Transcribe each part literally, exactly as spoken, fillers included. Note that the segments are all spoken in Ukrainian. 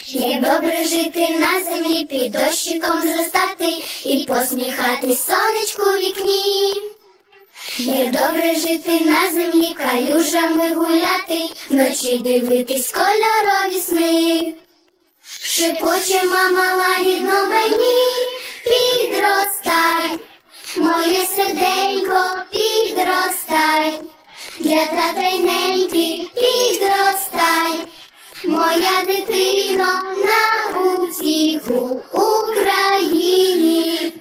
Як добре жити на землі, під дощиком зростати і посміхатись сонечку в вікні. Як добре жити на землі, калюжами гуляти, вночі дивитись кольорові сни. Шепоче мама лагідно мені, підростай, моє серденько, підростай, для тата й неньки підростай, моя дитино, на утіху Україні.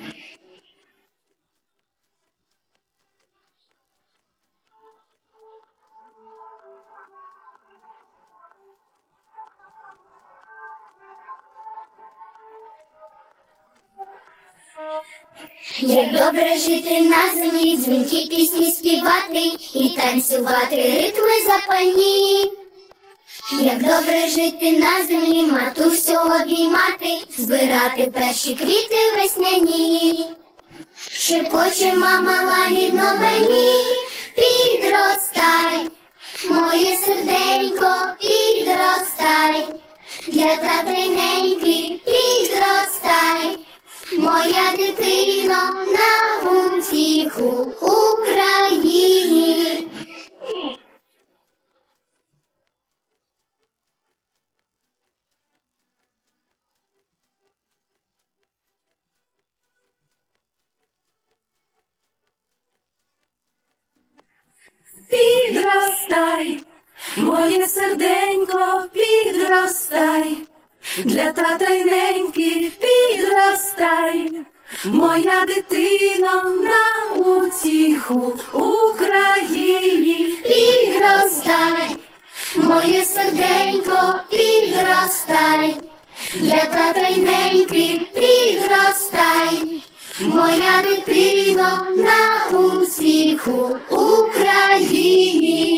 Як добре жити на землі, дзвінки пісні співати і танцювати ритми запальні. Як добре жити на землі, матусю обіймати, збирати перші квіти весняні. Шепоче мама лагідно мені, підростай, моє серденько, підростай, для тата й неньки підростай, моя дитино, на утіху Україні. Підростай, моє серденько, підростай, для тата й неньки підростай, моя дитино, на утіху Україні. Підростай, моє серденько, підростай, для тата й неньки підростай, моя дитино, на утіху Україні.